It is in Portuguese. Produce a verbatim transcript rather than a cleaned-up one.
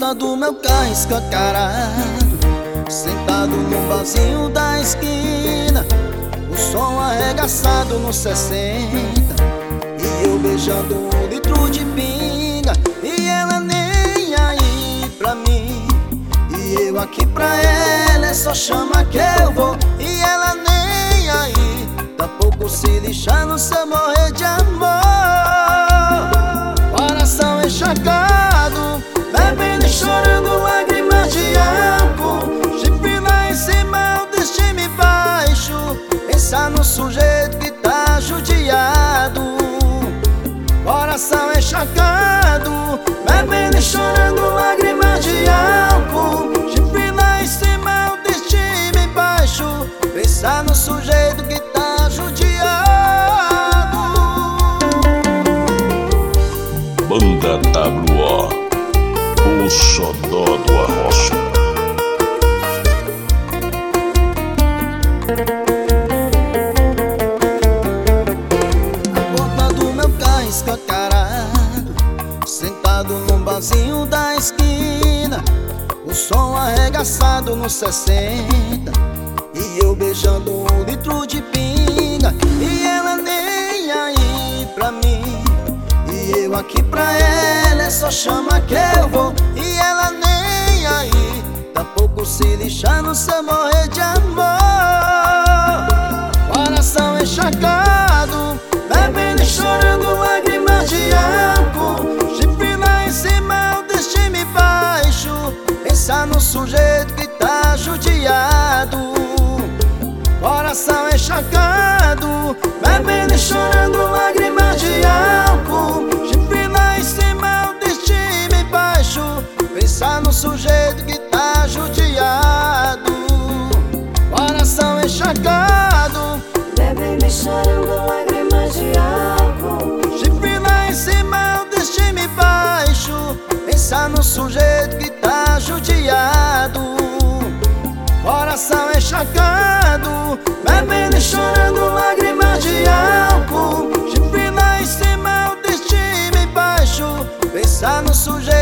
porta do meu carro escancarado, sentado no barzinho da esquina, o som arregaçado no sessenta, e eu beijando um litro de pinga, e ela nem aí pra mim, e eu aqui pra ela, é só chama que eu vou, e ela nem aí, tampouco se lixando se eu morrer de amor. Coração encharcado, bebendo e chorando lágrimas de álcool, chifre lá em cima, autoestima baixo, pensar no sujeito que tá judiado. Coração encharcado, bebendo e chorando lágrimas de álcool, chifre lá em cima, autoestima baixo, pensar no sujeito que tá judiado. Banda W O, o xodó do Arrocha. A porta do meu carro escancarado, sentado num barzinho da esquina, o som arregaçado no sessenta, e eu beijando um litro de pinga, e ela nem aí pra mim, e eu aqui pra ela, é só chama que eu vou, e ela nem aí, tampouco se lixando se eu morrer de amor. Coração encharcado, bebendo e chorando lágrimas de álcool, chifre lá em cima, autoestima baixo, pensar no sujeito que tá judiado. Coração encharcado, bebendo e chorando lágrimas de álcool, chifre lá em cima, autoestima baixo, pensar no sujeito que tá judiado. Coração encharcado, bebendo e chorando lágrimas de álcool, chifre lá em cima, autoestima baixo, pensar no sujeito que tá judiado. Coração encharcado, bebendo e chorando lágrimas de álcool, chifre lá em cima, autoestima baixo, pensar no sujeito